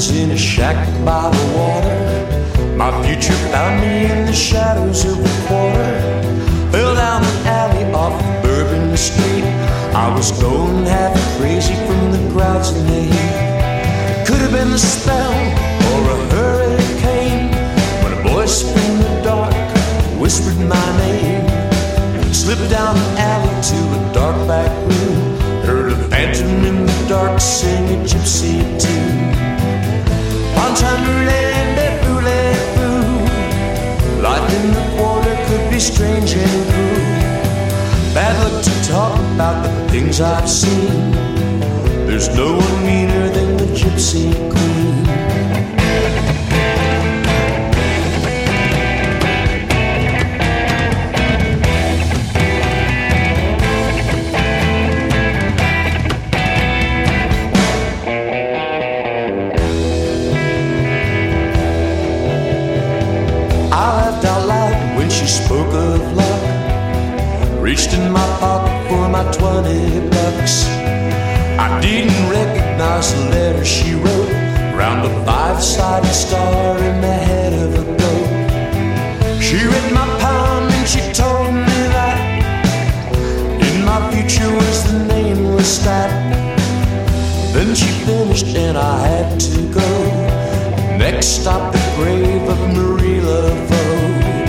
lived in a shack by the water. My future found me in the shadows of the quarter. Fell down an alley off of Bourbon Street. I was going half crazy from the crowds in the heat. Could have been the spell or a hurricane when a voice from the dark whispered my name. Slipped down an alley to a dark back room. Heard a phantom in the dark sing a gypsy tune. Life in the quarter could be strange and cruel. Bad luck to talk about the things I've seen. There's no one meaner than the gypsy queen. She spoke of luck. Reached in my pocket for my 20 bucks. I didn't recognize the letter she wrote, round a 5-sided star in the head of a goat. She read my palm and she told me that in my future was the nameless stat. Then she finished and I had to go. Next stop, the grave of Marie Laveau.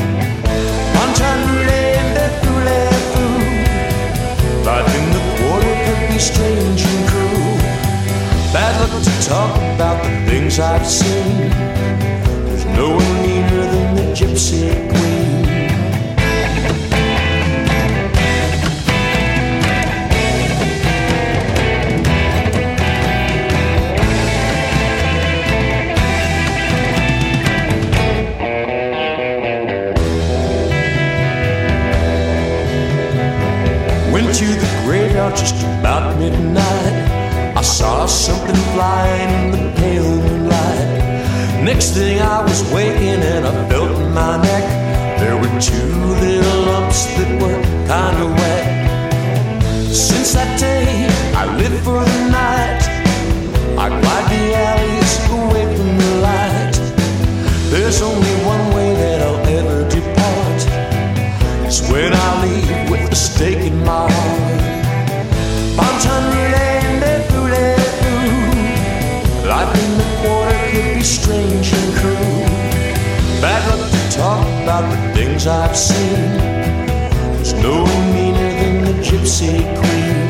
Life in the quarter could be strange and cruel. Bad luck to talk about the things I've seen. There's no one meaner than the gypsy queen. Went to the graveyard just about midnight. I saw something flying in the pale moonlight. Next thing I was waking and I felt in my neck there were 2 little lumps that were kinda wet. Since that day I live for the night. I glide the alleys away from the light. There's only one way that I'll ever depart. It's when I leave with a stake in my heart. Life in the quarter could be strange and cruel. Bad luck to talk about the things I've seen. There's no one meaner than the gypsy queen.